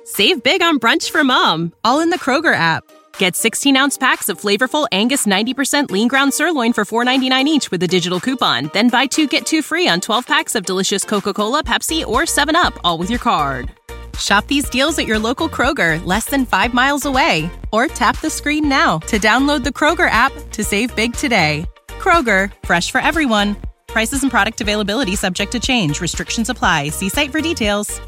Save big on brunch for mom, all in the Kroger app. Get 16-ounce packs of flavorful Angus 90% lean ground sirloin for $4.99 each with a digital coupon. Then buy 2, get 2 free on 12 packs of delicious Coca-Cola, Pepsi, or 7-Up, all with your card. Shop these deals at your local Kroger, less than 5 miles away. Or tap the screen now to download the Kroger app to save big today. Kroger, fresh for everyone. Prices and product availability subject to change. Restrictions apply. See site for details.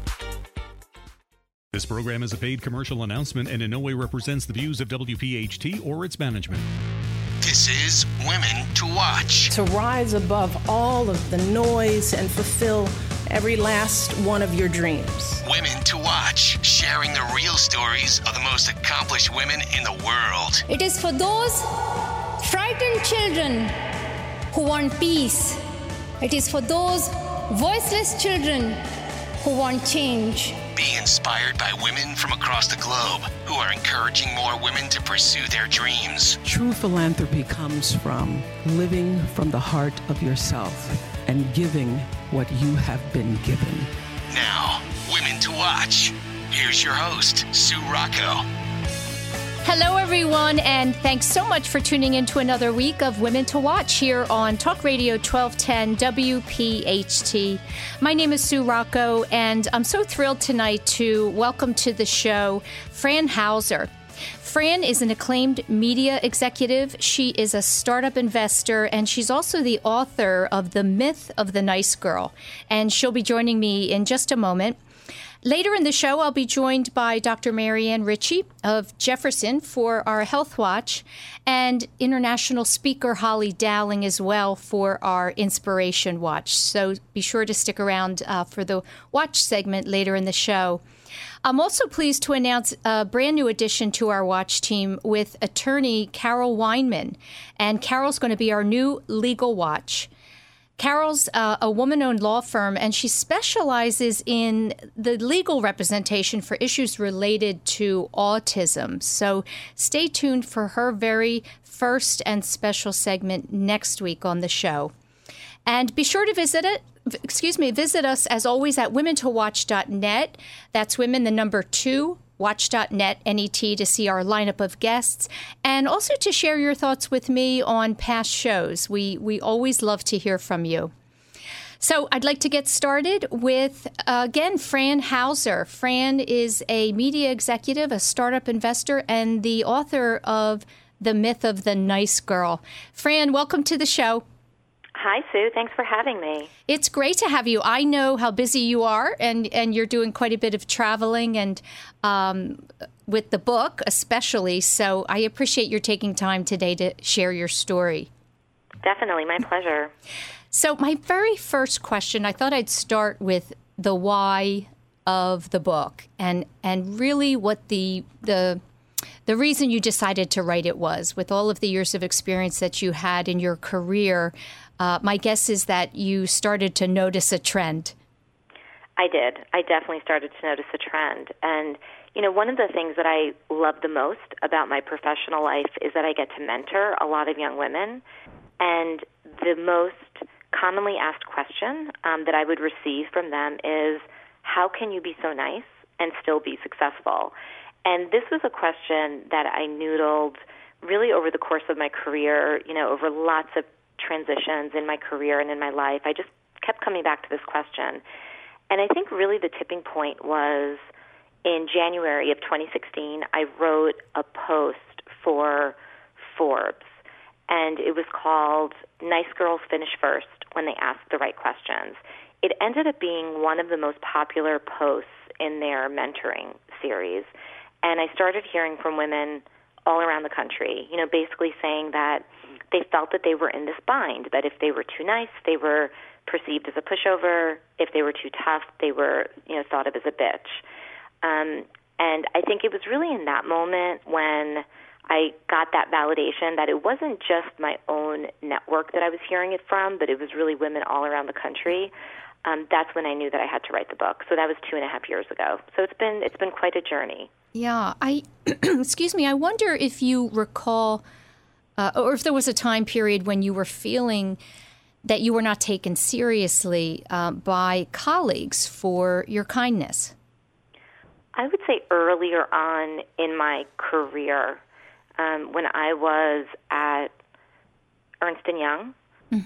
This program is a paid commercial announcement and in no way represents the views of WPHT or its management. This is Women to Watch. To rise above all of the noise and fulfill every last one of your dreams. Women to Watch, sharing the real stories of the most accomplished women in the world. It is for those frightened children who want peace. It is for those voiceless children who want change. Be inspired by women from across the globe who are encouraging more women to pursue their dreams. True philanthropy comes from living from the heart of yourself and giving what you have been given. Now, Women to Watch. Here's your host, Sue Rocco. Hello, everyone, and thanks so much for tuning in to another week of Women to Watch here on Talk Radio 1210 WPHT. My name is Sue Rocco, and I'm so thrilled tonight to welcome to the show Fran Hauser. Fran is an acclaimed media executive. She is a startup investor, and she's also the author of The Myth of the Nice Girl, and she'll be joining me in just a moment. Later in the show, I'll be joined by Dr. Marianne Ritchie of Jefferson for our Health Watch, and international speaker Holly Dowling as well for our Inspiration Watch. So be sure to stick around for the Watch segment later in the show. I'm also pleased to announce a brand new addition to our Watch team with attorney Carol Weinman. And Carol's going to be our new legal watch. Carol's a woman-owned law firm, and she specializes in the legal representation for issues related to autism. So stay tuned for her very first and special segment next week on the show. And be sure to visit us as always at womentowatch.net. That's women, the number 2, watch.net, N-E-T, to see our lineup of guests, and also to share your thoughts with me on past shows. We always love to hear from you. So I'd like to get started with, again, Fran Hauser. Fran is a media executive, a startup investor, and the author of The Myth of the Nice Girl. Fran, welcome to the show. Hi, Sue. Thanks for having me. It's great to have you. I know how busy you are, and you're doing quite a bit of traveling and with the book especially. So I appreciate your taking time today to share your story. Definitely. My pleasure. So my very first question, I thought I'd start with the why of the book and really what the reason you decided to write it was. With all of the years of experience that you had in your career, my guess is that you started to notice a trend. I did. I definitely started to notice a trend. And, one of the things that I love the most about my professional life is that I get to mentor a lot of young women. And the most commonly asked question that I would receive from them is, how can you be so nice and still be successful? And this was a question that I noodled really over the course of my career, over lots of transitions in my career and in my life. I just kept coming back to this question. And I think really the tipping point was in January of 2016, I wrote a post for Forbes, and it was called Nice Girls Finish First When They Ask the Right Questions. It ended up being one of the most popular posts in their mentoring series. And I started hearing from women all around the country, basically saying that they felt that they were in this bind, that if they were too nice, they were perceived as a pushover. If they were too tough, they were, thought of as a bitch. And I think it was really in that moment when I got that validation that it wasn't just my own network that I was hearing it from, but it was really women all around the country. That's when I knew that I had to write the book. So that was 2.5 years ago. So it's been quite a journey. Yeah, excuse me, I wonder if you recall, or if there was a time period when you were feeling that you were not taken seriously by colleagues for your kindness. I would say earlier on in my career, when I was at Ernst & Young,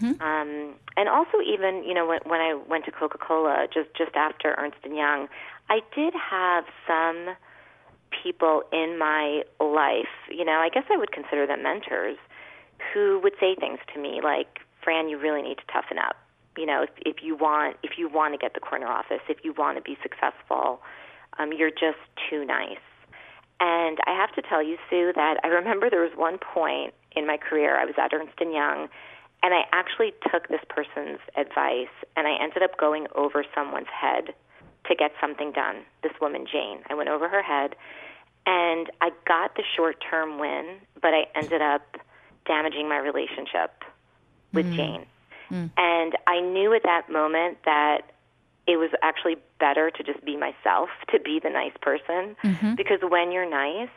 and also even, when I went to Coca-Cola just after Ernst & Young, I did have some people in my life, I guess I would consider them mentors, who would say things to me like, Fran, you really need to toughen up. If you want to get the corner office, if you want to be successful, you're just too nice. And I have to tell you, Sue, that I remember there was one point in my career, I was at Ernst & Young, and I actually took this person's advice, and I ended up going over someone's head to get something done, this woman, Jane. I went over her head, and I got the short-term win, but I ended up damaging my relationship with Jane. And I knew at that moment that it was actually better to just be myself, to be the nice person, because when you're nice,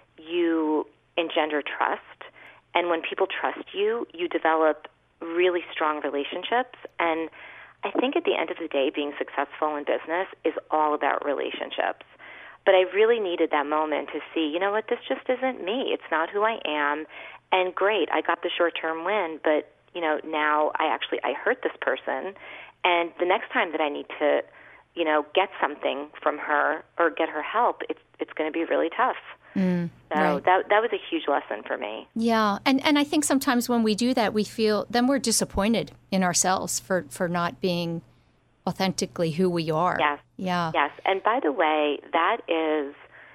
you engender trust, and when people trust you, you develop really strong relationships. And I think at the end of the day, being successful in business is all about relationships. But I really needed that moment to see, you know what, this just isn't me. It's not who I am. And great, I got the short-term win, but now I hurt this person, and the next time that I need to, get something from her or get her help, it's going to be really tough. So right. that was a huge lesson for me. Yeah, and I think sometimes when we do that, we're disappointed in ourselves for not being authentically who we are. Yes. Yeah. Yes, and by the way, that is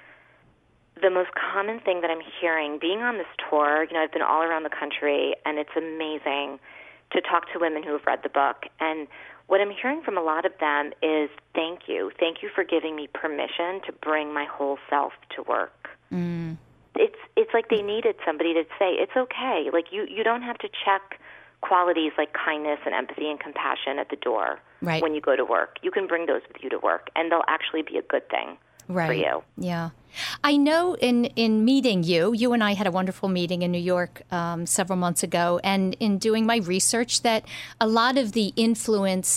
the most common thing that I'm hearing, being on this tour. I've been all around the country, and it's amazing to talk to women who have read the book. And what I'm hearing from a lot of them is, thank you for giving me permission to bring my whole self to work. It's like they needed somebody to say, it's okay. Like, you don't have to check qualities like kindness and empathy and compassion at the door when you go to work. You can bring those with you to work, and they'll actually be a good thing. For you. Yeah. I know in meeting you and I had a wonderful meeting in New York several months ago, and in doing my research, that a lot of the influence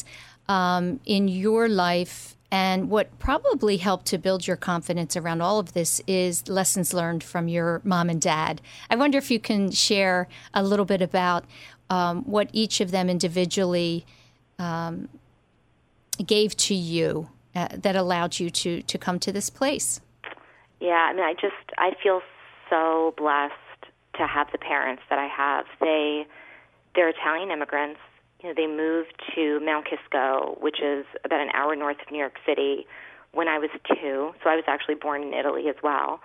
in your life and what probably helped to build your confidence around all of this is lessons learned from your mom and dad. I wonder if you can share a little bit about what each of them individually gave to you that allowed you to come to this place. Yeah, I feel so blessed to have the parents that I have. They're Italian immigrants. They moved to Mount Kisco, which is about an hour north of New York City, when I was 2. So I was actually born in Italy as well.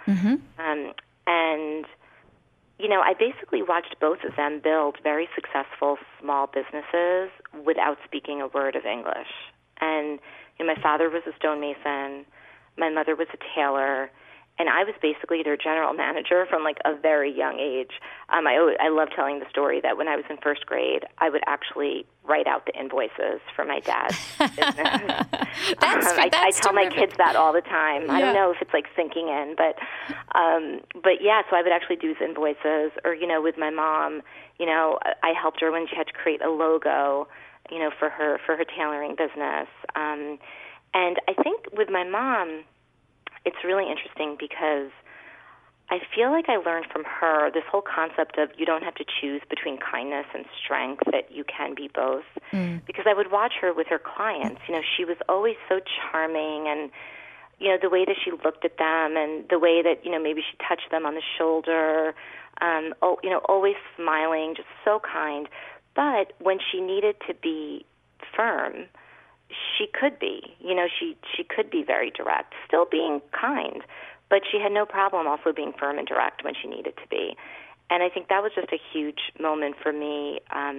And I basically watched both of them build very successful small businesses without speaking a word of English. And my father was a stonemason, my mother was a tailor, and I was basically their general manager from like a very young age. I love telling the story that when I was in first grade, I would actually write out the invoices for my dad's business. I tell my kids that all the time. Yeah. I don't know if it's like sinking in, but yeah. So I would actually do these invoices, or with my mom, I helped her when she had to create a logo, for her tailoring business. And I think with my mom, it's really interesting because I feel like I learned from her this whole concept of you don't have to choose between kindness and strength, that you can be both. Because I would watch her with her clients. She was always so charming, and the way that she looked at them, and the way that maybe she touched them on the shoulder, always smiling, just so kind. But when she needed to be firm, she could be. She could be very direct, still being kind, but she had no problem also being firm and direct when she needed to be. And I think that was just a huge moment for me,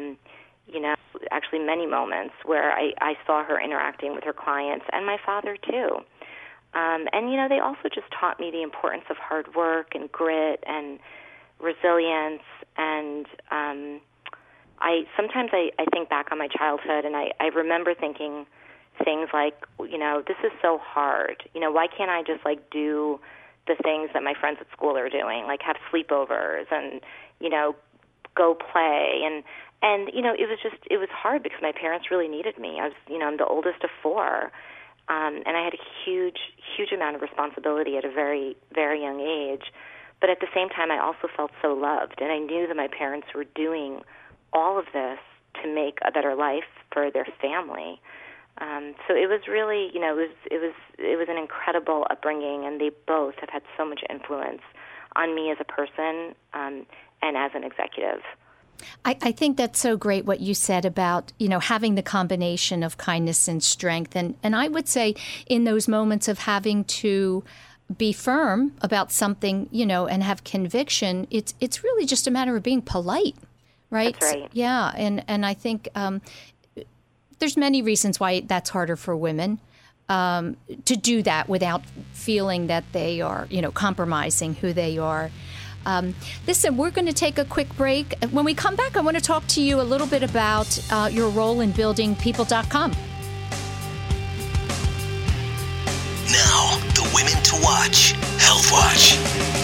actually many moments where I saw her interacting with her clients, and my father too. And, they also just taught me the importance of hard work and grit and resilience. And sometimes I think back on my childhood, and I remember thinking things like, this is so hard. Why can't I just do the things that my friends at school are doing, like have sleepovers and, go play. And it was hard because my parents really needed me. I was, I'm the oldest of 4. and I had a huge amount of responsibility at a very, very young age. But at the same time, I also felt so loved, and I knew that my parents were doing all of this to make a better life for their family. So it was really, it was an incredible upbringing, and they both have had so much influence on me as a person and as an executive. I think that's so great what you said about, having the combination of kindness and strength. And I would say in those moments of having to be firm about something, and have conviction, it's really just a matter of being polite, right? That's right. Yeah. And I think there's many reasons why that's harder for women to do that without feeling that they are, compromising who they are. Listen, we're going to take a quick break. When we come back, I want to talk to you a little bit about your role in building People.com. Now, the Women to Watch, Health Watch.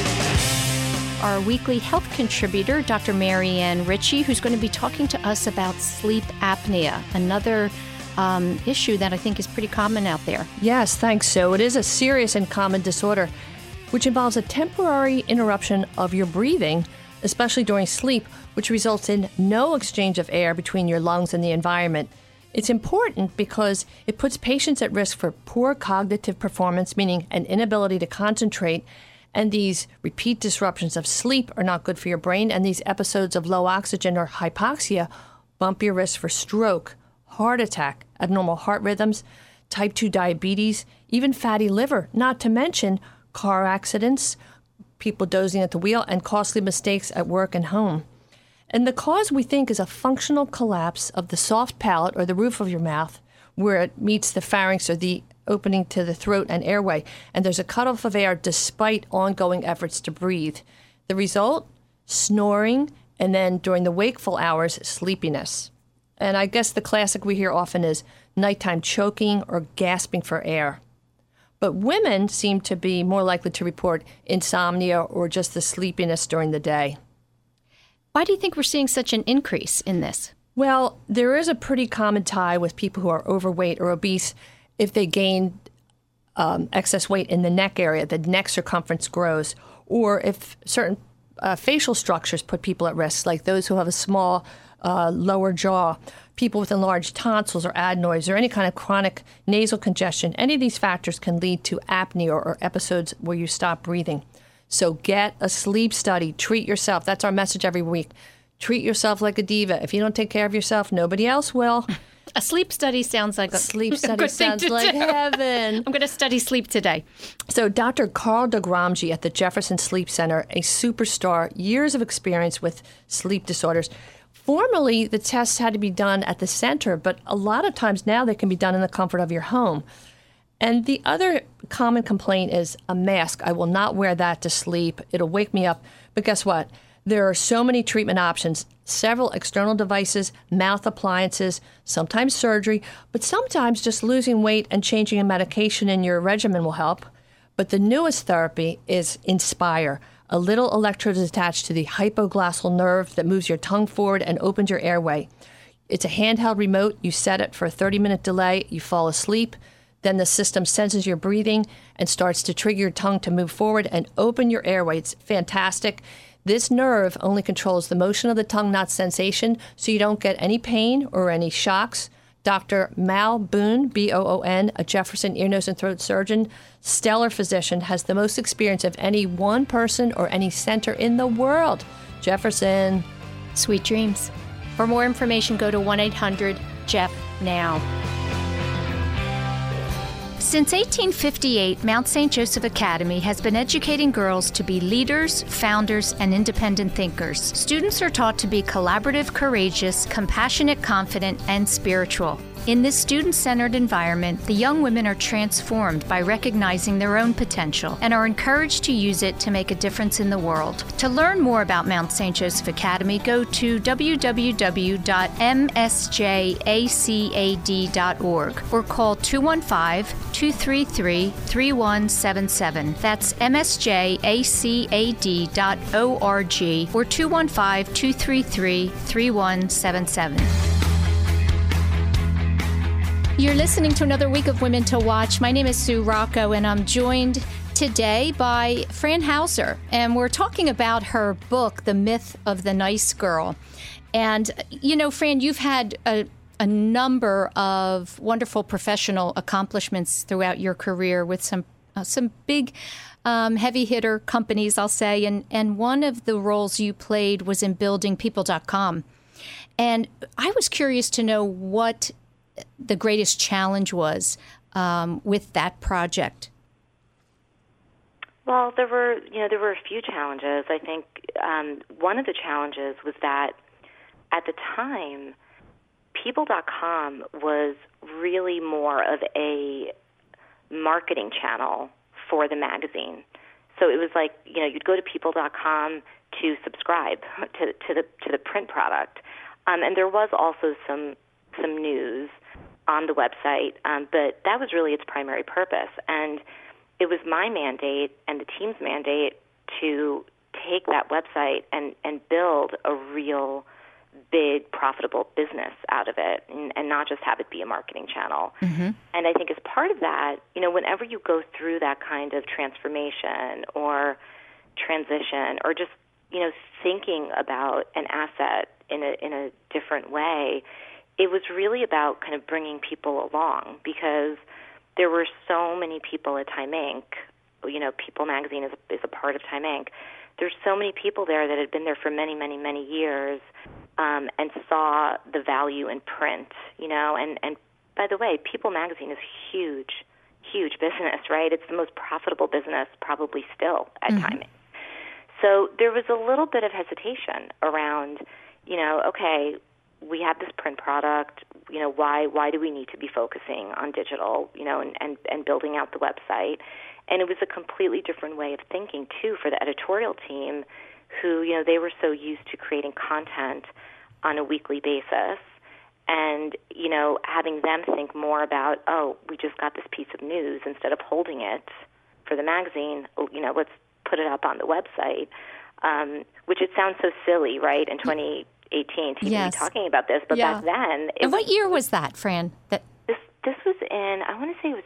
Our weekly health contributor, Dr. Marianne Ritchie, who's going to be talking to us about sleep apnea, another issue that I think is pretty common out there. Yes, thanks. So it is a serious and common disorder, which involves a temporary interruption of your breathing, especially during sleep, which results in no exchange of air between your lungs and the environment. It's important because it puts patients at risk for poor cognitive performance, meaning an inability to concentrate, and these repeat disruptions of sleep are not good for your brain, and these episodes of low oxygen or hypoxia bump your risk for stroke, heart attack, abnormal heart rhythms, type 2 diabetes, even fatty liver, not to mention car accidents, people dozing at the wheel, and costly mistakes at work and home. And the cause, we think, is a functional collapse of the soft palate or the roof of your mouth where it meets the pharynx or the opening to the throat and airway, and there's a cutoff of air despite ongoing efforts to breathe. The result? Snoring, and then during the wakeful hours, sleepiness. And I guess the classic we hear often is nighttime choking or gasping for air. But women seem to be more likely to report insomnia or just the sleepiness during the day. Why do you think we're seeing such an increase in this? Well, there is a pretty common tie with people who are overweight or obese. If they gain excess weight in the neck area, the neck circumference grows, or if certain facial structures put people at risk, like those who have a small lower jaw, people with enlarged tonsils or adenoids, or any kind of chronic nasal congestion. Any of these factors can lead to apnea or episodes where you stop breathing. So get a sleep study. Treat yourself. That's our message every week. Treat yourself like a diva. If you don't take care of yourself, nobody else will. A sleep study sounds like a sleep study good sounds thing to like do. heaven. I'm going to study sleep today. So Dr. Carl DeGramji at the Jefferson Sleep Center, a superstar, years of experience with sleep disorders. Formerly, the tests had to be done at the center, but a lot of times now they can be done in the comfort of your home. And the other common complaint is a mask. I will not wear that to sleep. It'll wake me up. But guess what? There are so many treatment options, several external devices, mouth appliances, sometimes surgery, but sometimes just losing weight and changing a medication in your regimen will help. But the newest therapy is Inspire. A little electrode is attached to the hypoglossal nerve that moves your tongue forward and opens your airway. It's a handheld remote. You set it for a 30-minute delay. You fall asleep. Then the system senses your breathing and starts to trigger your tongue to move forward and open your airway. It's fantastic. This nerve only controls the motion of the tongue, not sensation, so you don't get any pain or any shocks. Dr. Mal Boone, B-O-O-N, a Jefferson ear, nose, and throat surgeon, stellar physician, has the most experience of any one person or any center in the world. Jefferson. Sweet dreams. For more information, go to 1-800-JEF-NOW. Since 1858, Mount St. Joseph Academy has been educating girls to be leaders, founders, and independent thinkers. Students are taught to be collaborative, courageous, compassionate, confident, and spiritual. In this student-centered environment, the young women are transformed by recognizing their own potential and are encouraged to use it to make a difference in the world. To learn more about Mount St. Joseph Academy, go to www.msjacad.org or call 215-233-3177. That's msjacad.org or 215-233-3177. You're listening to another week of Women to Watch. My name is Sue Rocco, and I'm joined today by Fran Hauser. And we're talking about her book, The Myth of the Nice Girl. And, you know, Fran, you've had a number of wonderful professional accomplishments throughout your career with some big heavy hitter companies, I'll say. And one of the roles you played was in building People.com. And I was curious to know what the greatest challenge was with that project. Well, there were a few challenges. I think one of the challenges was that at the time, People.com was really more of a marketing channel for the magazine. So it was like, you know, you'd go to People.com to subscribe to the print product, and there was also some news on the website, but that was really its primary purpose. And it was my mandate and the team's mandate to take that website and build a real big, profitable business out of it, and not just have it be a marketing channel. Mm-hmm. And I think as part of that, you know, whenever you go through that kind of transformation or transition, or just, you know, thinking about an asset in a different way, it was really about kind of bringing people along, because there were so many people at Time Inc. You know, People magazine is a part of Time Inc. There's so many people there that had been there for many, many, many years, and saw the value in print, you know. And by the way, People magazine is huge business, right? It's the most profitable business probably still at Time Inc. So there was a little bit of hesitation around, you know, okay, we have this print product, you know, why do we need to be focusing on digital, you know, and building out the website? And it was a completely different way of thinking, too, for the editorial team, who, you know, they were so used to creating content on a weekly basis, and, you know, having them think more about, oh, we just got this piece of news, instead of holding it for the magazine, you know, let's put it up on the website, which it sounds so silly, right, in 2018 to be talking about this, but back then... And what year was that, Fran? This was in, I want to say it was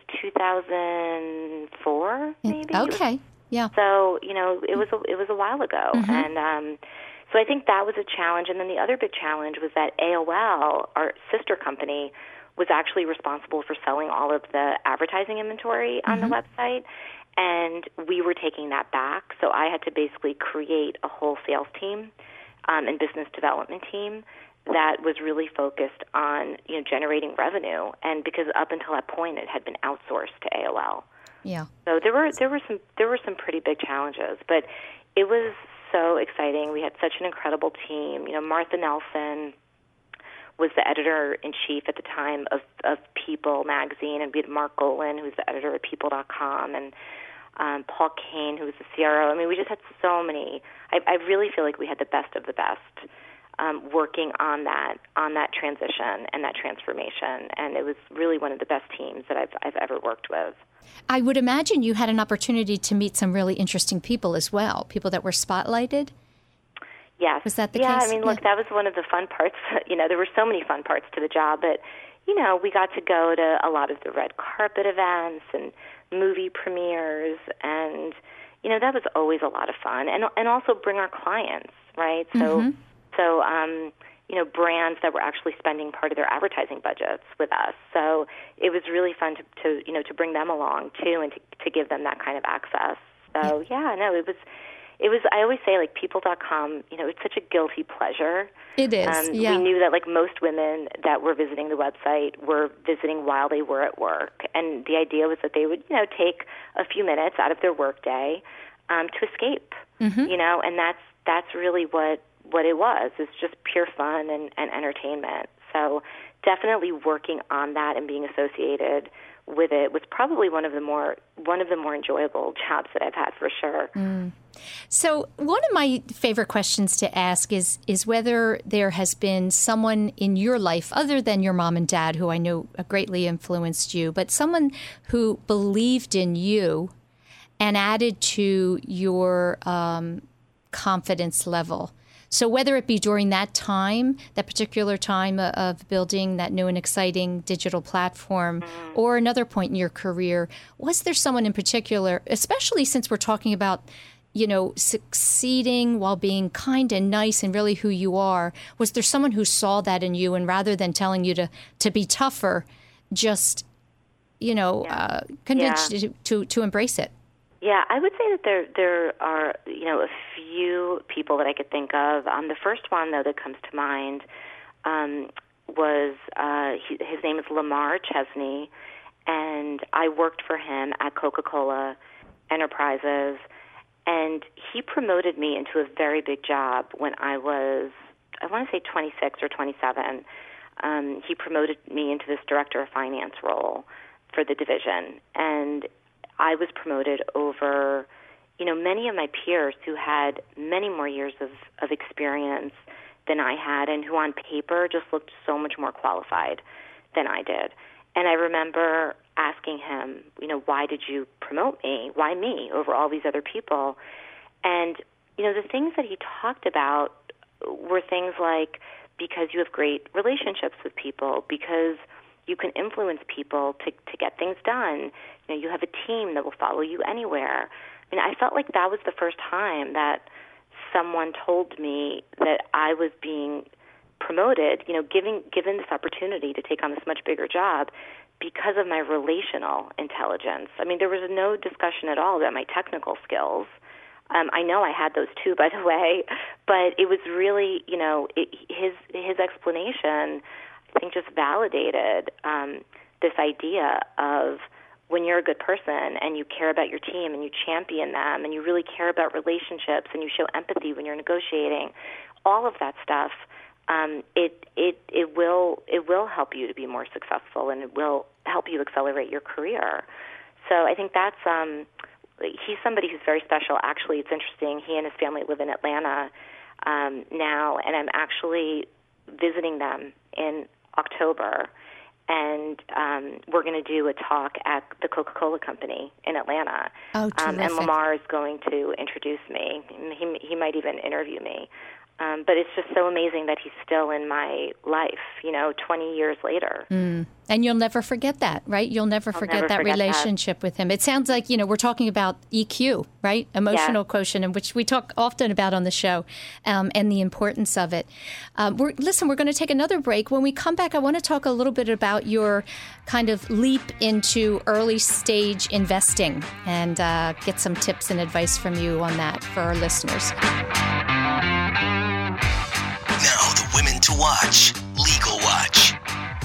2004, maybe. Okay, yeah. So, you know, it was a while ago. Mm-hmm. And so I think that was a challenge. And then the other big challenge was that AOL, our sister company, was actually responsible for selling all of the advertising inventory on the website. And we were taking that back. So I had to basically create a whole sales team and business development team that was really focused on, you know, generating revenue, and because up until that point it had been outsourced to AOL. Yeah. So there were some pretty big challenges, but it was so exciting. We had such an incredible team. You know, Martha Nelson was the editor-in-chief at the time of People magazine, and we had Mark Golan, who was the editor of People.com, and Paul Kane, who was the CRO. I mean, we just had so many. I really feel like we had the best of the best working on that transition and that transformation, and it was really one of the best teams that I've ever worked with. I would imagine you had an opportunity to meet some really interesting people as well, people that were spotlighted. Yes. Was that the case? Yeah, I mean, look, that was one of the fun parts. You know, there were so many fun parts to the job, but, you know, we got to go to a lot of the red carpet events and movie premieres, and, you know, that was always a lot of fun. And also bring our clients, right? So, you know, brands that were actually spending part of their advertising budgets with us. So it was really fun to you know, to bring them along, too, and to give them that kind of access. So, it was, I always say, like, People.com, you know, it's such a guilty pleasure. It is, We knew that, like, most women that were visiting the website were visiting while they were at work. And the idea was that they would, you know, take a few minutes out of their workday to escape, you know, and that's really what it was. It's just pure fun and entertainment. So definitely working on that and being associated with it was probably one of the more enjoyable jobs that I've had, for sure. So one of my favorite questions to ask is whether there has been someone in your life other than your mom and dad, who I know greatly influenced you, but someone who believed in you and added to your confidence level. So whether it be during that time, that particular time of building that new and exciting digital platform, or another point in your career, was there someone in particular, especially since we're talking about, succeeding while being kind and nice and really who you are, was there someone who saw that in you and rather than telling you to be tougher, just, convinced you to embrace it? Yeah, I would say that there are, a few people that I could think of. The first one, though, that comes to mind was, his name is Lamar Chesney, and I worked for him at Coca-Cola Enterprises, and he promoted me into a very big job when I was, I want to say 26 or 27. He promoted me into this director of finance role for the division, and I was promoted over, many of my peers who had many more years of experience than I had and who on paper just looked so much more qualified than I did. And I remember asking him, why did you promote me? Why me over all these other people? And, the things that he talked about were things like, because you have great relationships with people, because you can influence people to get things done. You have a team that will follow you anywhere. I felt like that was the first time that someone told me that I was being promoted, given this opportunity to take on this much bigger job because of my relational intelligence. There was no discussion at all about my technical skills. I know I had those too, by the way, but it was really, his explanation, I think, just validated this idea of when you're a good person and you care about your team and you champion them and you really care about relationships and you show empathy when you're negotiating, all of that stuff, it will help you to be more successful and it will help you accelerate your career. So I think that's he's somebody who's very special. Actually, it's interesting. He and his family live in Atlanta now, and I'm actually visiting them in October, and we're going to do a talk at the Coca-Cola Company in Atlanta. Oh, terrific. And Lamar is going to introduce me. He might even interview me. But it's just so amazing that he's still in my life, 20 years later. And you'll never forget that, right? You'll never forget that relationship with him. It sounds like, we're talking about EQ, right? Emotional quotient, in which we talk often about on the show, and the importance of it. We're going to take another break. When we come back, I want to talk a little bit about your kind of leap into early stage investing and get some tips and advice from you on that for our listeners. Now, the women to watch, Legal Watch.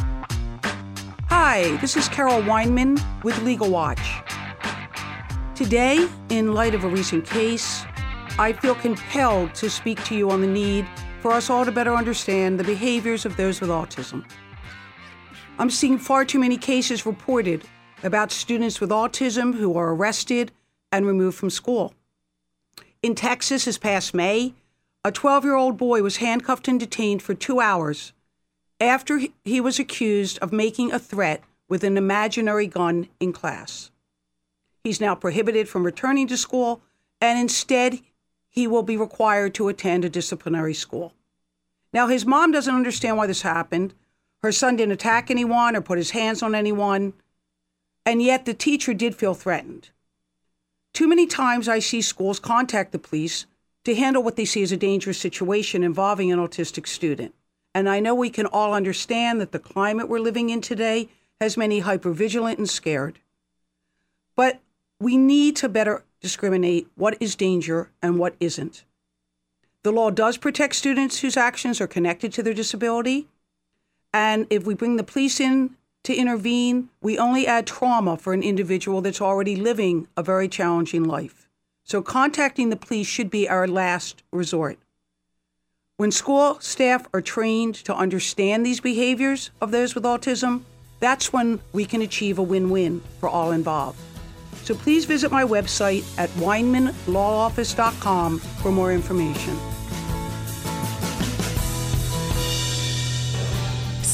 Hi, this is Carol Weinman with Legal Watch. Today, in light of a recent case, I feel compelled to speak to you on the need for us all to better understand the behaviors of those with autism. I'm seeing far too many cases reported about students with autism who are arrested and removed from school. In Texas this past May, a 12-year-old boy was handcuffed and detained for 2 hours after he was accused of making a threat with an imaginary gun in class. He's now prohibited from returning to school, and instead he will be required to attend a disciplinary school. Now, his mom doesn't understand why this happened. Her son didn't attack anyone or put his hands on anyone, and yet the teacher did feel threatened. Too many times I see schools contact the police to handle what they see as a dangerous situation involving an autistic student. And I know we can all understand that the climate we're living in today has many hypervigilant and scared. But we need to better discriminate what is danger and what isn't. The law does protect students whose actions are connected to their disability. And if we bring the police in to intervene, we only add trauma for an individual that's already living a very challenging life. So contacting the police should be our last resort. When school staff are trained to understand these behaviors of those with autism, that's when we can achieve a win-win for all involved. So please visit my website at WeinmanLawOffice.com for more information.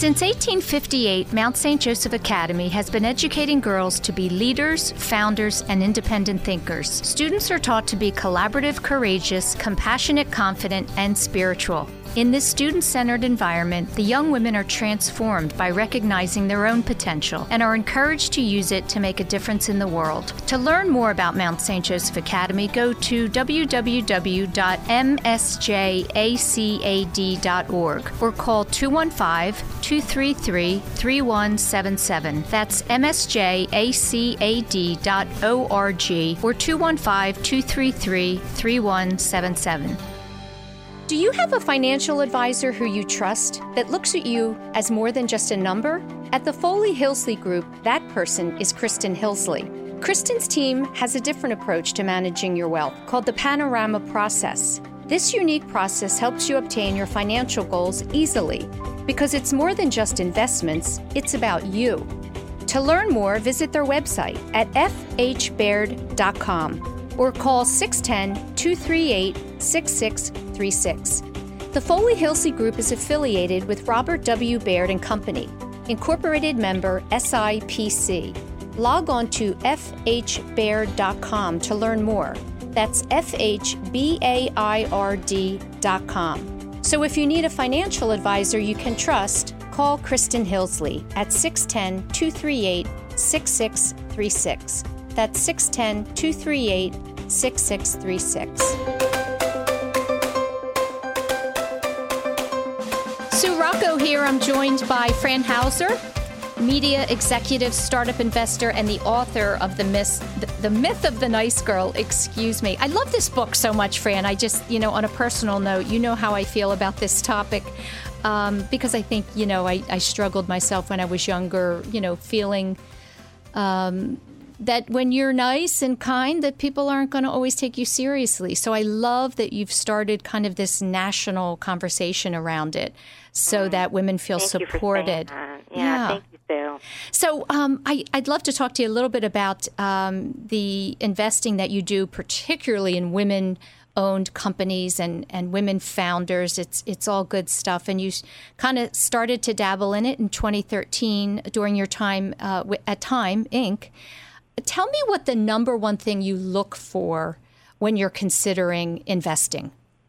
Since 1858, Mount St. Joseph Academy has been educating girls to be leaders, founders, and independent thinkers. Students are taught to be collaborative, courageous, compassionate, confident, and spiritual. In this student-centered environment, the young women are transformed by recognizing their own potential and are encouraged to use it to make a difference in the world. To learn more about Mount St. Joseph Academy, go to www.msjacad.org or call 215-233-3177. That's msjacad.org or 215-233-3177. Do you have a financial advisor who you trust that looks at you as more than just a number? At the Foley Hillsley Group, that person is Kristen Hillsley. Kristen's team has a different approach to managing your wealth called the Panorama Process. This unique process helps you obtain your financial goals easily because it's more than just investments, it's about you. To learn more, visit their website at fhbaird.com or call 610-238-6636. The Foley Hillsley Group is affiliated with Robert W. Baird & Company, Incorporated member SIPC. Log on to fhbaird.com to learn more. That's fhbaird.com. So if you need a financial advisor you can trust, call Kristen Hillsley at 610-238-6636. That's 610-238-6636. Sue Rocco here. I'm joined by Fran Hauser, media executive, startup investor, and the author of The Myth of the Nice Girl. Excuse me. I love this book so much, Fran. I just, on a personal note, you know how I feel about this topic. Because I think, I struggled myself when I was younger, feeling that when you're nice and kind, that people aren't going to always take you seriously. So I love that you've started kind of this national conversation around it so that women feel supported. Yeah, thank you, Sue. So I'd love to talk to you a little bit about the investing that you do, particularly in women-owned companies and women founders. It's all good stuff. And you kind of started to dabble in it in 2013 during your time at Time Inc. Tell me what the number one thing you look for when you're considering investing.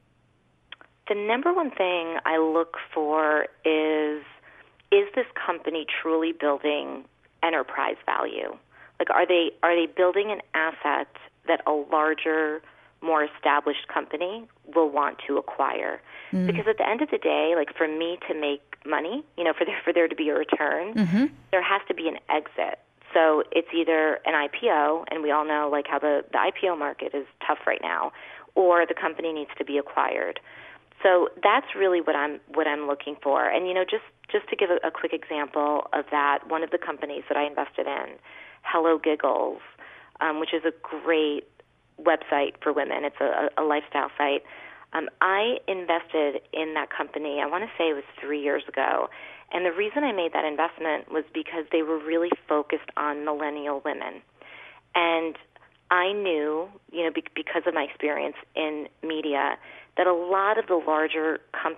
The number one thing I look for is this company truly building enterprise value? Like, are they building an asset that a larger, more established company will want to acquire? Because at the end of the day, like, for me to make money, for there to be a return, there has to be an exit. So it's either an IPO, and we all know like how the IPO market is tough right now, or the company needs to be acquired. So that's really what I'm looking for. And just to give a quick example of that, one of the companies that I invested in, Hello Giggles, which is a great website for women. It's a lifestyle site. I invested in that company, I want to say it was 3 years ago. And the reason I made that investment was because they were really focused on millennial women. And I knew, because of my experience in media, that a lot of the larger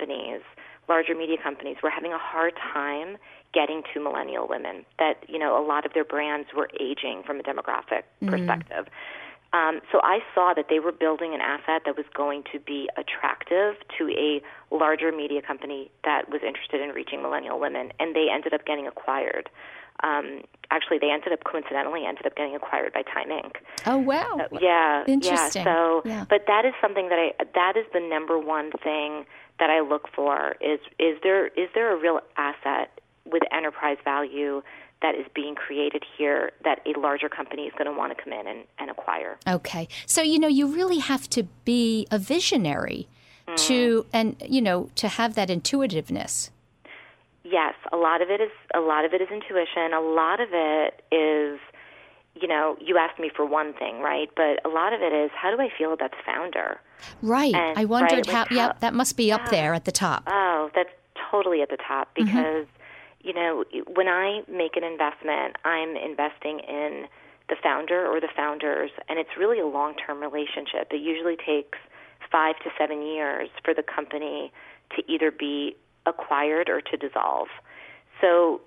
media companies were having a hard time getting to millennial women, that, a lot of their brands were aging from a demographic perspective. So I saw that they were building an asset that was going to be attractive to a larger media company that was interested in reaching millennial women, and they ended up getting acquired. Actually, they coincidentally ended up getting acquired by Time Inc. Oh, wow. So, yeah. Interesting. Yeah. So, yeah. But that is something that is the number one thing that I look for is there a real asset with enterprise value that is being created here that a larger company is going to want to come in and acquire. Okay. So, you really have to be a visionary to have that intuitiveness. Yes, a lot of it is intuition. A lot of it is, you asked me for one thing, right? But a lot of it is, how do I feel about the founder? Right. I wondered that must be up there at the top. Oh, that's totally at the top because when I make an investment, I'm investing in the founder or the founders, and it's really a long-term relationship. It usually takes 5 to 7 years for the company to either be acquired or to dissolve. So,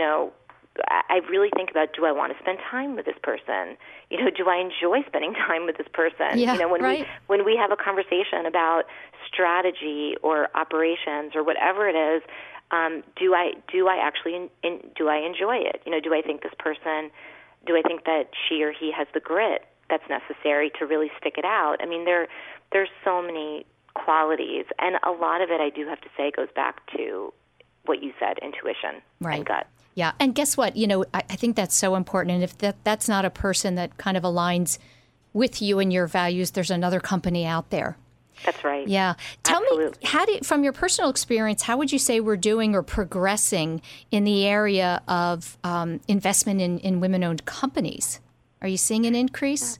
I really think about, do I want to spend time with this person? Do I enjoy spending time with this person? Yeah, when we have a conversation about strategy or operations or whatever it is, do I actually do I enjoy it? Do I think this person? Do I think that she or he has the grit that's necessary to really stick it out? I mean, there's so many qualities, and a lot of it, I do have to say, goes back to what you said, intuition and gut. Yeah, and guess what? I think that's so important. And if that's not a person that kind of aligns with you and your values, there's another company out there. That's right. Yeah. Tell me, from your personal experience, how would you say we're doing or progressing in the area of investment in women-owned companies? Are you seeing an increase?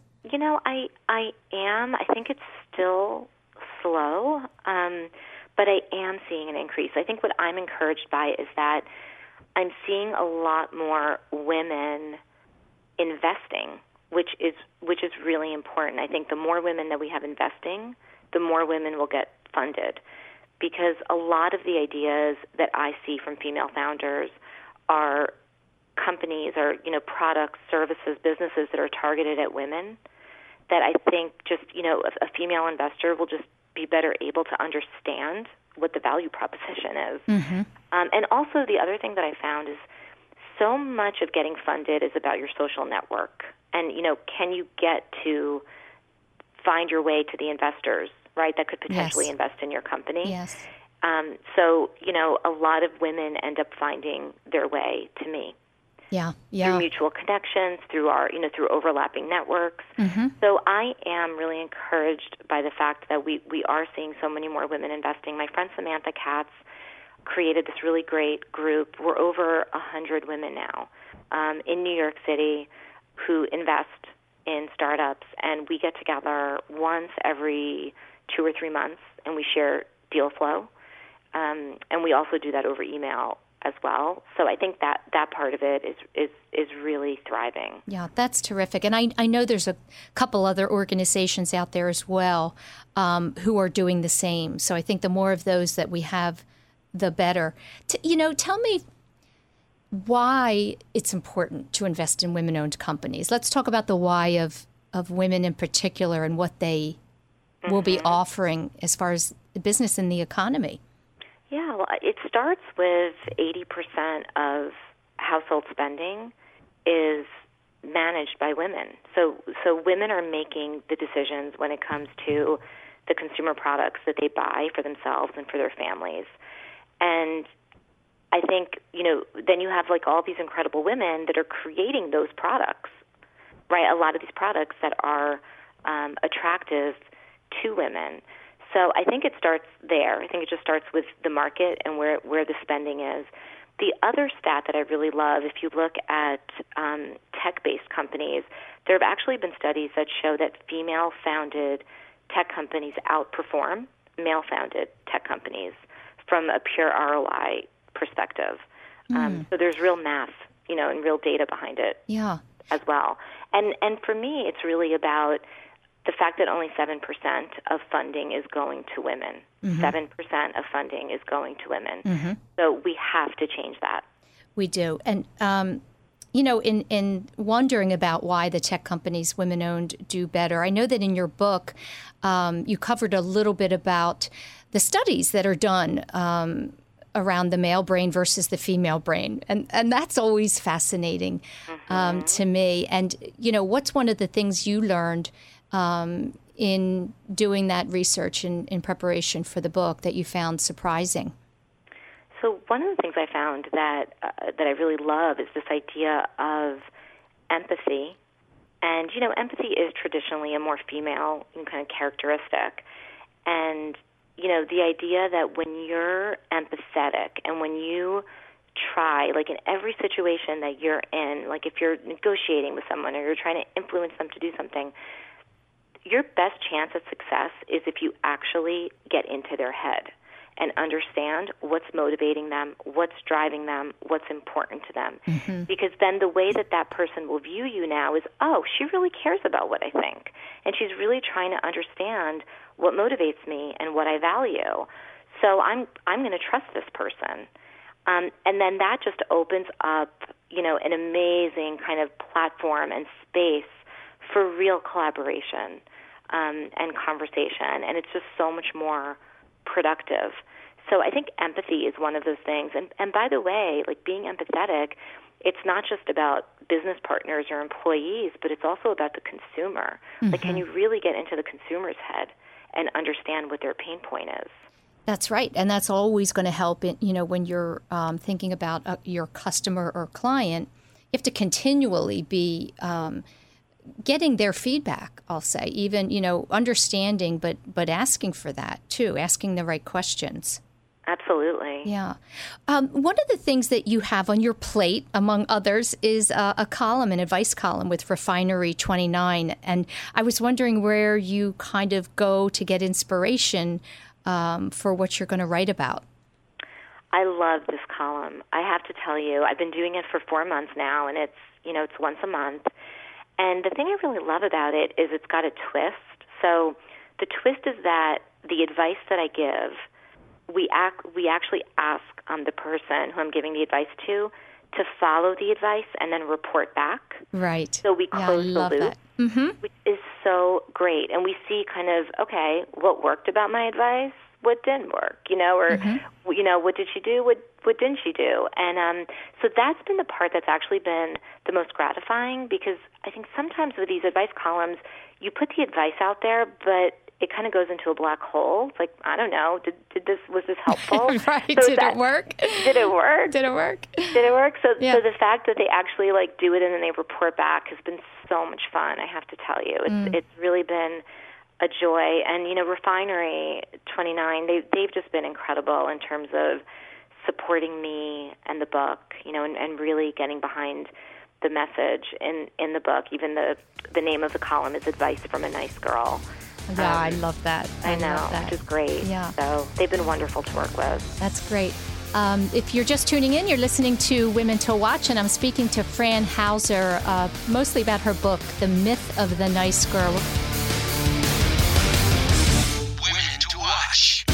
I am. I think it's still slow, but I am seeing an increase. I think what I'm encouraged by is that I'm seeing a lot more women investing, which is really important. I think the more women that we have investing, the more women will get funded, because a lot of the ideas that I see from female founders are companies or products, services, businesses that are targeted at women, that I think just a female investor will just be better able to understand what the value proposition is. Mm-hmm. And also the other thing that I found is so much of getting funded is about your social network. And, can you get to find your way to the investors, right, that could potentially invest in your company? Yes. So, a lot of women end up finding their way to me. Yeah. Through mutual connections, through our, through overlapping networks. Mm-hmm. So I am really encouraged by the fact that we are seeing so many more women investing. My friend Samantha Katz created this really great group. We're over 100 women now in New York City who invest in startups, and we get together once every 2 or 3 months, and we share deal flow, and we also do that over email as well. So I think that part of it is really thriving. Yeah, that's terrific. And I know there's a couple other organizations out there as well who are doing the same. So I think the more of those that we have, the better. Tell me why it's important to invest in women-owned companies. Let's talk about the why of women in particular and what they will be offering as far as the business and the economy. Yeah, well, it starts with 80% of household spending is managed by women. So women are making the decisions when it comes to the consumer products that they buy for themselves and for their families. And I think, then you have like all these incredible women that are creating those products, right? A lot of these products that are attractive to women. So I think it starts there. I think it just starts with the market and where the spending is. The other stat that I really love, if you look at tech-based companies, there have actually been studies that show that female-founded tech companies outperform male-founded tech companies from a pure ROI perspective. So there's real math, and real data behind it as well. And for me, it's really about the fact that only 7% of funding is going to women. 7% of funding is going to women. So we have to change that. We do. And, in wondering about why the tech companies women-owned do better, I know that in your book you covered a little bit about the studies that are done around the male brain versus the female brain. And that's always fascinating to me. And, what's one of the things you learned in doing that research in preparation for the book that you found surprising? So one of the things I found that I really love is this idea of empathy. And, empathy is traditionally a more female kind of characteristic. And, the idea that when you're empathetic and when you try, like in every situation that you're in, like if you're negotiating with someone or you're trying to influence them to do something, your best chance at success is if you actually get into their head and understand what's motivating them, what's driving them, what's important to them. Because then the way that person will view you now is, oh, she really cares about what I think. And she's really trying to understand what motivates me and what I value. So I'm going to trust this person. And then that just opens up, an amazing kind of platform and space for real collaboration and conversation. And it's just so much more productive. So I think empathy is one of those things. And by the way, like being empathetic, it's not just about business partners or employees, but it's also about the consumer. Mm-hmm. Like, can you really get into the consumer's head and understand what their pain point is? That's right. And that's always going to help, when you're thinking about your customer or client. You have to continually be getting their feedback, I'll say, even, understanding, but asking for that, too, asking the right questions. Absolutely. Yeah. One of the things that you have on your plate, among others, is a column, an advice column with Refinery 29. And I was wondering where you kind of go to get inspiration for what you're going to write about. I love this column. I have to tell you, I've been doing it for 4 months now, and it's once a month. And the thing I really love about it is it's got a twist. So the twist is that the advice that I give, we actually ask the person who I'm giving the advice to follow the advice and then report back. Right. So we close the loop, that. Mm-hmm. which is so great. And we see kind of, okay, what worked about my advice, what didn't work, or, what did she do, what didn't she do? And so that's been the part that's actually been the most gratifying, because I think sometimes with these advice columns, you put the advice out there, but it kind of goes into a black hole. It's like, I don't know, was this helpful? Right. So Did it work? Did it work? Did it work? Did it work? So, yeah. So the fact that they actually do it and then they report back has been so much fun, I have to tell you. It's really been a joy. And, Refinery 29, they've just been incredible in terms of supporting me and the book, and really getting behind the message in the book. Even the name of the column is Advice from a Nice Girl. Yeah, I love that. I know, which is great. Yeah. So they've been wonderful to work with. That's great. If you're just tuning in, you're listening to Women to Watch, and I'm speaking to Fran Hauser, mostly about her book, The Myth of the Nice Girl. Women to Watch.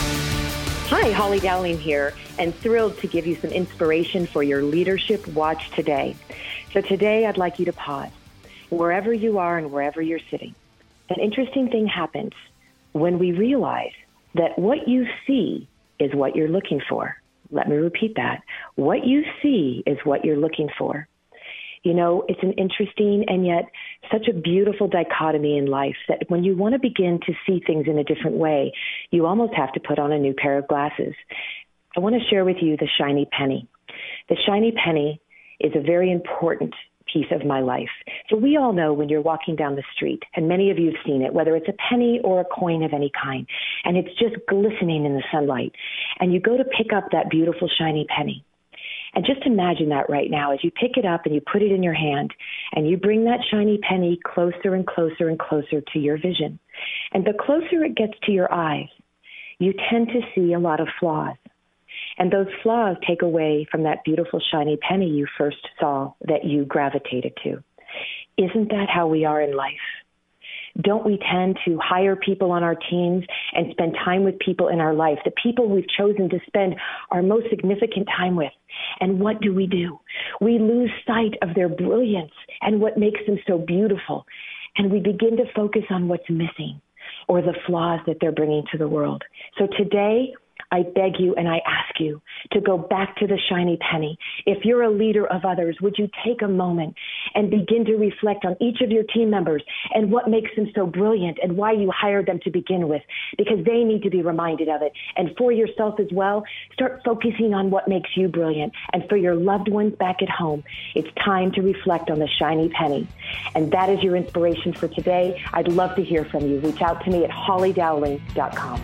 Hi, Holly Dowling here, and thrilled to give you some inspiration for your leadership watch today. So today I'd like you to pause, wherever you are and wherever you're sitting. An interesting thing happens when we realize that what you see is what you're looking for. Let me repeat that. What you see is what you're looking for. It's an interesting and yet such a beautiful dichotomy in life that when you want to begin to see things in a different way, you almost have to put on a new pair of glasses. I want to share with you the shiny penny. The shiny penny is a very important piece of my life. So we all know when you're walking down the street, and many of you have seen it, whether it's a penny or a coin of any kind, and it's just glistening in the sunlight, and you go to pick up that beautiful shiny penny. And just imagine that right now as you pick it up and you put it in your hand and you bring that shiny penny closer and closer and closer to your vision. And the closer it gets to your eyes, you tend to see a lot of flaws. And those flaws take away from that beautiful shiny penny you first saw that you gravitated to. Isn't that how we are in life? Don't we tend to hire people on our teams and spend time with people in our life, the people we've chosen to spend our most significant time with? And what do? We lose sight of their brilliance and what makes them so beautiful. And we begin to focus on what's missing or the flaws that they're bringing to the world. So today, I beg you and I ask you to go back to the shiny penny. If you're a leader of others, would you take a moment and begin to reflect on each of your team members and what makes them so brilliant and why you hired them to begin with? Because they need to be reminded of it. And for yourself as well, start focusing on what makes you brilliant. And for your loved ones back at home, it's time to reflect on the shiny penny. And that is your inspiration for today. I'd love to hear from you. Reach out to me at hollydowling.com.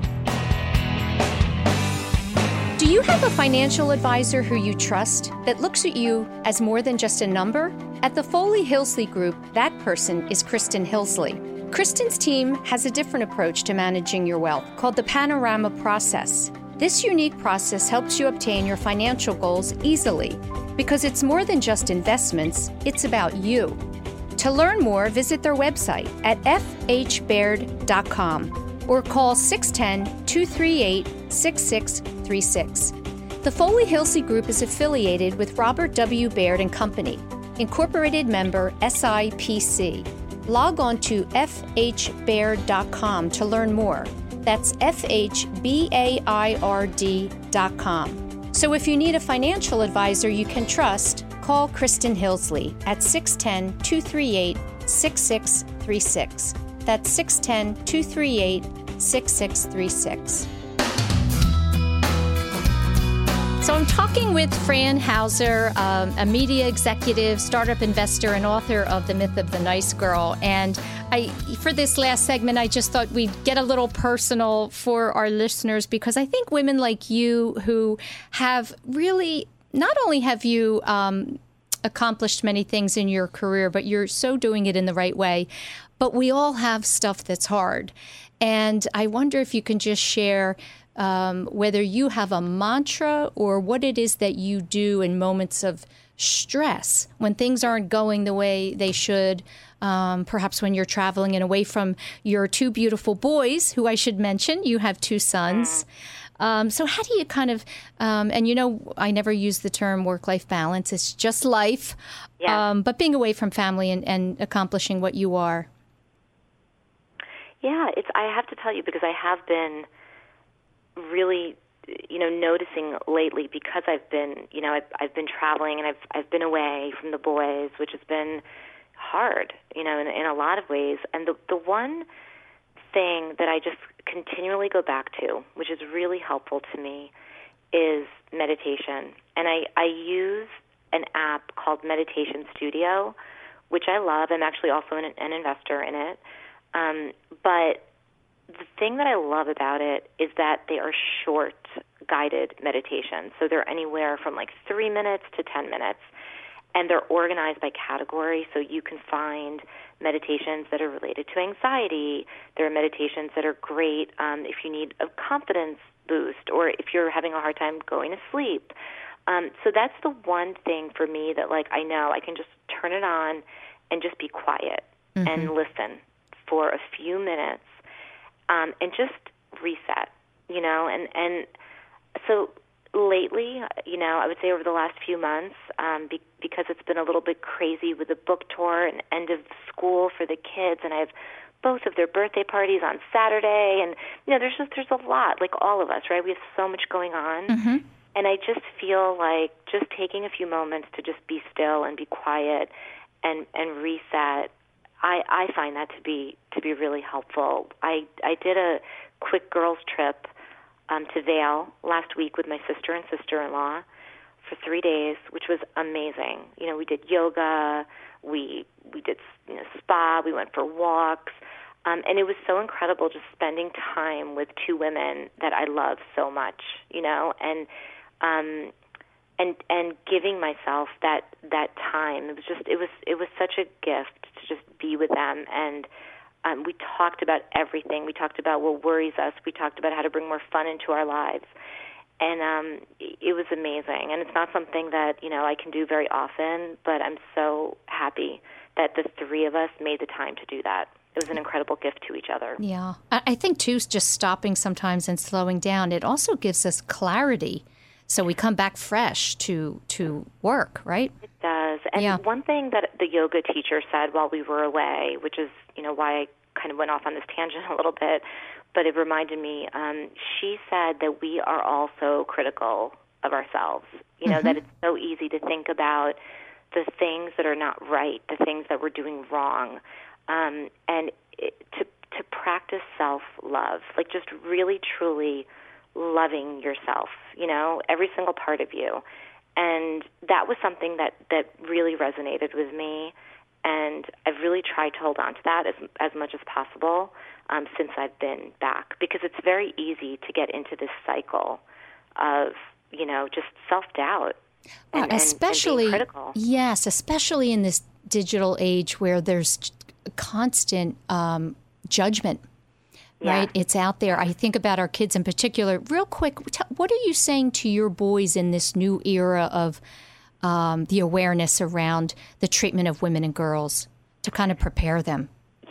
Do you have a financial advisor who you trust that looks at you as more than just a number? At the Foley Hillsley Group, that person is Kristen Hillsley. Kristen's team has a different approach to managing your wealth called the Panorama Process. This unique process helps you obtain your financial goals easily because it's more than just investments, it's about you. To learn more, visit their website at fhbaird.com or call 610-238-6636. The Foley-Hilsey Group is affiliated with Robert W. Baird & Company, incorporated member SIPC. Log on to fhbaird.com to learn more. That's fhbaird.com. So if you need a financial advisor you can trust, call Kristen Hillsley at 610-238-6636. That's 610-238-6636. So I'm talking with Fran Hauser, a media executive, startup investor, and author of The Myth of the Nice Girl. And for this last segment, I just thought we'd get a little personal for our listeners, because I think women like you who have really, not only have you accomplished many things in your career, but you're so doing it in the right way. But we all have stuff that's hard. And I wonder if you can just share whether you have a mantra or what it is that you do in moments of stress when things aren't going the way they should, perhaps when you're traveling and away from your two beautiful boys, who I should mention, you have two sons. So how do you kind of, and I never use the term work-life balance, it's just life, but being away from family and accomplishing what you are. Yeah, I have to tell you, because I have been really, noticing lately, because I've been, I've been traveling and I've been away from the boys, which has been hard, in a lot of ways. And the one thing that I just continually go back to, which is really helpful to me, is meditation. And I use an app called Meditation Studio, which I love. I'm actually also an investor in it. But the thing that I love about it is that they are short, guided meditations. So they're anywhere from like 3 minutes to 10 minutes. And they're organized by category, so you can find meditations that are related to anxiety. There are meditations that are great if you need a confidence boost or if you're having a hard time going to sleep. So that's the one thing for me that, I know I can just turn it on and just be quiet and listen for a few minutes. And just reset, and so lately, I would say over the last few months, because it's been a little bit crazy with the book tour and end of school for the kids, and I have both of their birthday parties on Saturday, and, there's a lot, like all of us, right? We have so much going on, and I just feel like just taking a few moments to just be still and be quiet and reset, I find that to be really helpful. I did a quick girls trip to Vail last week with my sister and sister-in-law for 3 days, which was amazing. We did yoga, we did spa, we went for walks, and it was so incredible just spending time with two women that I love so much, and giving myself that time. It was such a gift to just be with them, and we talked about everything. We talked about what worries us. We talked about how to bring more fun into our lives, and it was amazing. And it's not something that I can do very often, but I'm so happy that the three of us made the time to do that. It was an incredible gift to each other. Yeah, I think too, just stopping sometimes and slowing down. It also gives us clarity. So we come back fresh to work, right? It does. And one thing that the yoga teacher said while we were away, which is, why I kind of went off on this tangent a little bit, but it reminded me, she said that we are all so critical of ourselves, that it's so easy to think about the things that are not right, the things that we're doing wrong, and to practice self-love, like just really, truly loving yourself, every single part of you. And that was something that really resonated with me, and I've really tried to hold on to that as much as possible since I've been back, because it's very easy to get into this cycle of, just self-doubt and being critical. Yes, especially in this digital age where there's constant judgment. Right? It's out there. I think about our kids in particular. Real quick, what are you saying to your boys in this new era of the awareness around the treatment of women and girls to kind of prepare them?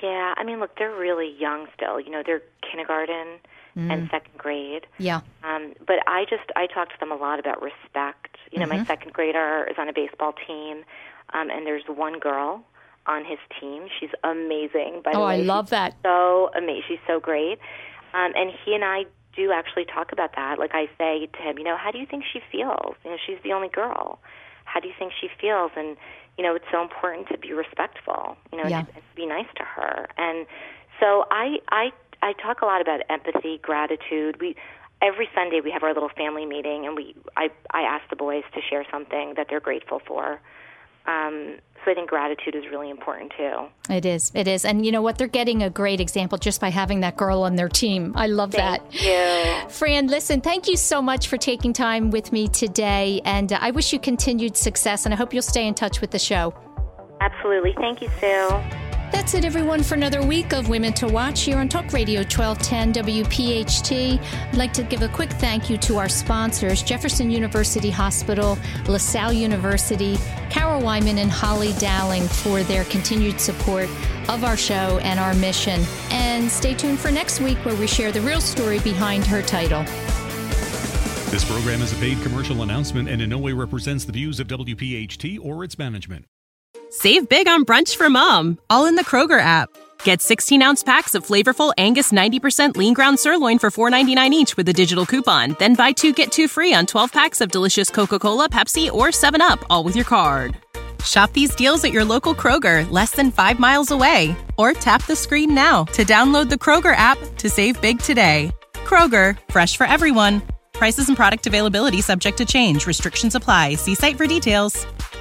Yeah, I mean, look, they're really young still. They're kindergarten and second grade. Yeah. But I talk to them a lot about respect. My second grader is on a baseball team, and there's one girl on his team. She's amazing. By the way, I love that. So amazing. She's so great. And he and I do actually talk about that. Like I say to him, how do you think she feels? She's the only girl. How do you think she feels? And it's so important to be respectful. To be nice to her. And so I talk a lot about empathy, gratitude. Every Sunday we have our little family meeting, and I ask the boys to share something that they're grateful for. So I think gratitude is really important too. It is. And you know what? They're getting a great example just by having that girl on their team. I love that. Thank you. Fran, listen, thank you so much for taking time with me today. And I wish you continued success, and I hope you'll stay in touch with the show. Absolutely. Thank you, Sue. That's it, everyone, for another week of Women to Watch here on Talk Radio 1210 WPHT. I'd like to give a quick thank you to our sponsors, Jefferson University Hospital, LaSalle University, Carol Wyman, and Holly Dowling for their continued support of our show and our mission. And stay tuned for next week, where we share the real story behind her title. This program is a paid commercial announcement and in no way represents the views of WPHT or its management. Save big on brunch for mom, all in the Kroger app. Get 16-ounce packs of flavorful Angus 90% lean ground sirloin for $4.99 each with a digital coupon. Then buy 2, get 2 free on 12 packs of delicious Coca-Cola, Pepsi, or 7-Up, all with your card. Shop these deals at your local Kroger, less than 5 miles away. Or tap the screen now to download the Kroger app to save big today. Kroger, fresh for everyone. Prices and product availability subject to change. Restrictions apply. See site for details.